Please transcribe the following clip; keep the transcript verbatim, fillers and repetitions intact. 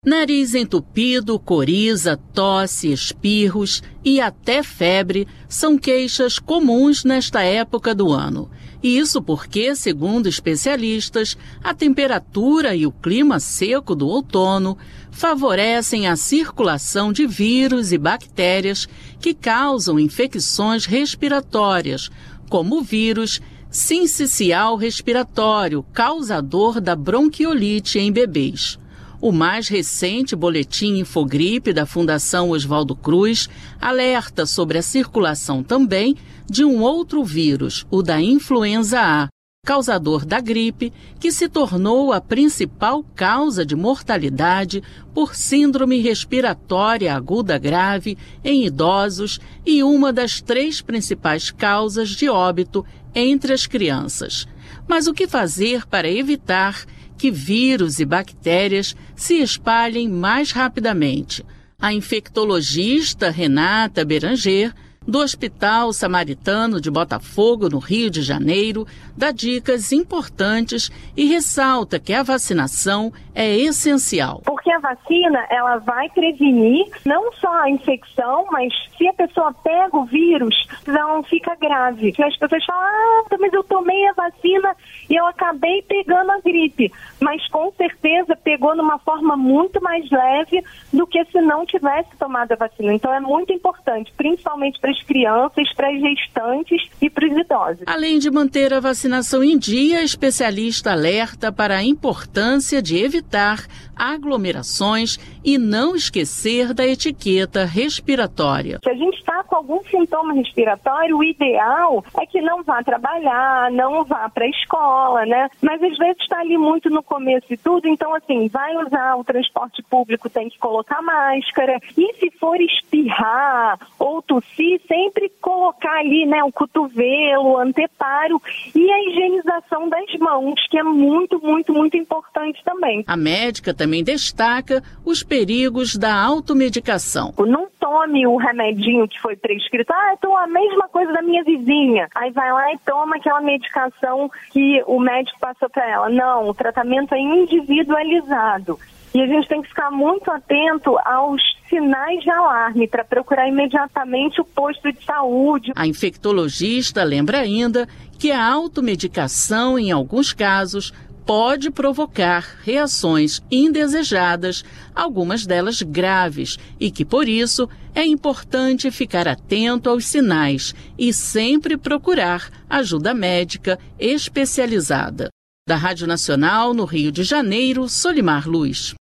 Nariz entupido, coriza, tosse, espirros e até febre são queixas comuns nesta época do ano. E isso porque, segundo especialistas, a temperatura e o clima seco do outono favorecem a circulação de vírus e bactérias que causam infecções respiratórias, como o vírus sincicial respiratório, causador da bronquiolite em bebês. O mais recente boletim Infogripe da Fundação Oswaldo Cruz alerta sobre a circulação também de um outro vírus, o da influenza A, causador da gripe, que se tornou a principal causa de mortalidade por síndrome respiratória aguda grave em idosos e uma das três principais causas de óbito entre as crianças. Mas o que fazer para evitar que vírus e bactérias se espalhem mais rapidamente? A infectologista Renata Beranger, do Hospital Samaritano de Botafogo, no Rio de Janeiro, dá dicas importantes e ressalta que a vacinação é essencial. Porque a vacina, ela vai prevenir não só a infecção, mas se a pessoa pega o vírus, não fica grave. As pessoas falam, ah, mas eu tomei a vacina e eu acabei pegando a gripe. Mas com certeza pegou numa forma muito mais leve do que se não tivesse tomado a vacina. Então é muito importante, principalmente para as crianças, para as gestantes e para os idosos. Além de manter a vacinação em dia, a especialista alerta para a importância de evitar aglomerações e não esquecer da etiqueta respiratória. Se a gente está com algum sintoma respiratório, o ideal é que não vá trabalhar, não vá para a escola, né? Mas às vezes está ali muito no começo e tudo, então assim, vai usar o transporte público, tem que colocar máscara. E se for espirrar ou tossir, sempre colocar ali, né, o cotovelo, o anteparo e a higienização das mãos, que é muito, muito, muito importante também. A médica também destaca os perigos da automedicação. Não tome o remedinho que foi prescrito. Ah, eu tomo a mesma coisa da minha vizinha. Aí vai lá e toma aquela medicação que o médico passou para ela. Não, o tratamento é individualizado. E a gente tem que ficar muito atento aos sinais de alarme para procurar imediatamente o posto de saúde. A infectologista lembra ainda que a automedicação, em alguns casos, pode provocar reações indesejadas, algumas delas graves, e que, por isso, é importante ficar atento aos sinais e sempre procurar ajuda médica especializada. Da Rádio Nacional, no Rio de Janeiro, Solimar Luz.